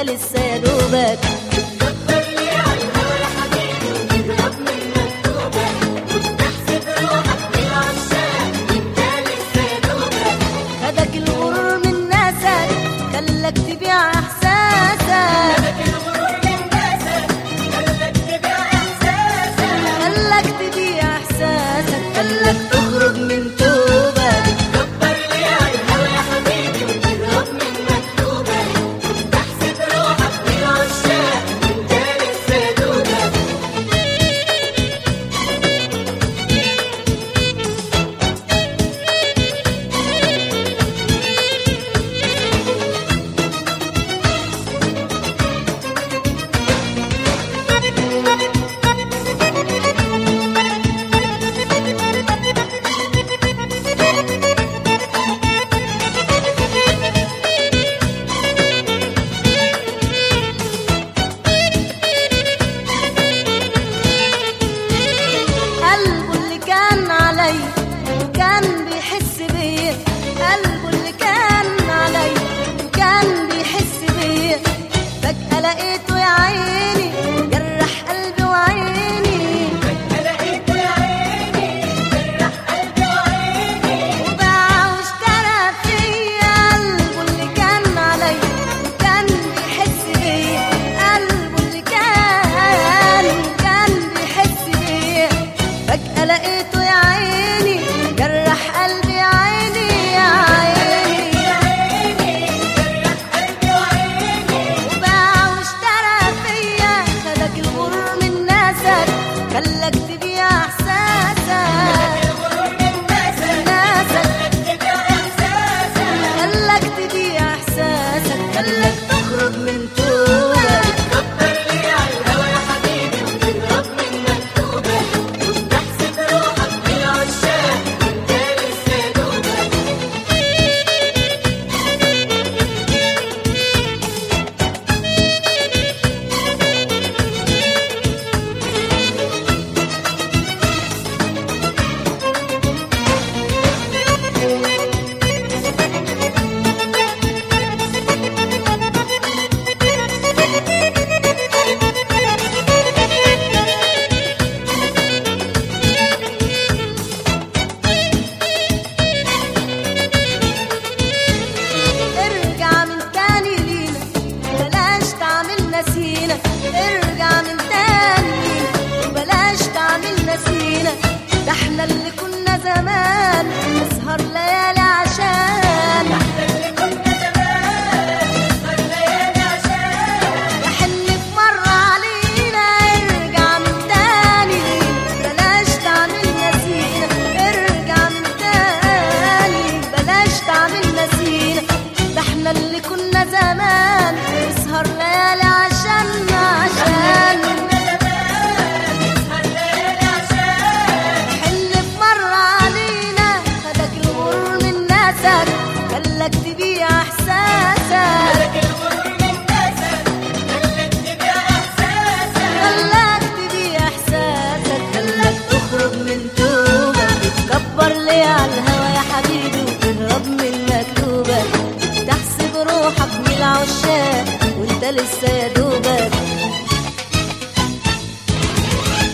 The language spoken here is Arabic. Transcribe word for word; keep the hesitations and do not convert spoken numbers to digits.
لسه يا دوبك. بتكبر ليه عالهوا يا حبيبي وتهرب من مكتوبك، وبتحسد روحك بالعشاق وانت لسه يا دوبك. خدك الغرور من ناسك خلك تبيع احساسك، خدك الغرور من ناسك خلك تبيع احساسك، خلك تبيع احساسك، خلك تخرج من توبك. بتكبر ليه عالهوا يا حبيبي وتهرب من مكتوبك، وبتحسد روحك بالعشاق وانت لسه يا دوبك. قلبه اللي كان علي وكان بيحس بيا، قلبه اللي كان علي وكان بيحس بيا، فجأة لقيته يا عيني جرح قلبي وعيني، فجأة لقيته يا عيني جرح قلبي وعيني، وباع واشترى فيا. قلبه اللي كان علي وكان بيحس بيا، قلبه اللي كان كان بيحس بيا، فجأة لقيته يا عيني جرح قلبي يا عيني يا عيني، جرح قلبي وعيني، وباع واشترى فيا. خدك الغرور من ناسك خلك تبيع احساسك، الغرور من ناسك ناسك خلك تبيع احساسك. خلك تبيع احساسك، خلك تخرج من توبك. بتكبر ليه عالهوا يا حبيبي وتهرب من مكتوبك، وبتحسد روحك بالعشاق وانت لسه يا دوبك. ارجع من تاني لينا بلاش تعمل نسينا، ارجع من تاني لينا بلاش تعمل نسينا، ده احنا اللي كنا زمان نسهر ليالي عشان، اللي كنا زمان نسهر ليالي عشان، يحن في مرة علينا. ارجع من تاني لينا بلاش تعمل نسينا، ارجع من تاني بلاش تعمل نسينا، ده احنا اللي كنا زمان نسهر ليالي عشان عشان نسهر ليالي عشان. حل في مرة علينا. خدك الغرور من ناسك خلك تبيع احساسك، خدك الغرور من ناسك خلك تبيع احساسك، خلك تبيع احساسك، خلك تخرج من توبك. بتكبر ليه عالهوا يا حبيبي وتهرب من